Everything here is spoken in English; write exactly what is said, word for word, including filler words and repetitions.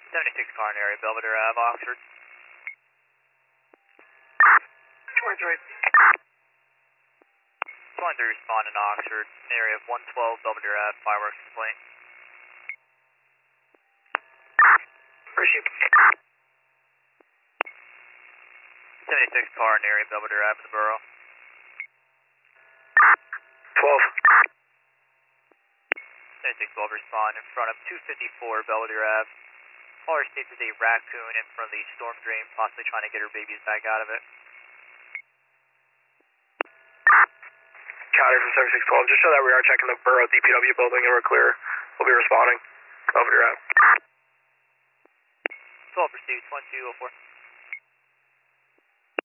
seventy-six car in area, Belvedere Ave, Oxford. twenty-three. twenty-three respond in Oxford, area of one twelve Belvedere Ave, fireworks complaint. Appreciate it. seventy-six car in area, Belvedere Ave, the borough. twelve. seventy-six twelve respond in front of two fifty-four Belvedere Ave. Caller states there's a raccoon in front of the storm drain, possibly trying to get her babies back out of it. County from seventy-six twelve, just so that we are checking the borough D P W building and we're clear. We'll be responding. Belvedere Ave. twelve received, one two oh four.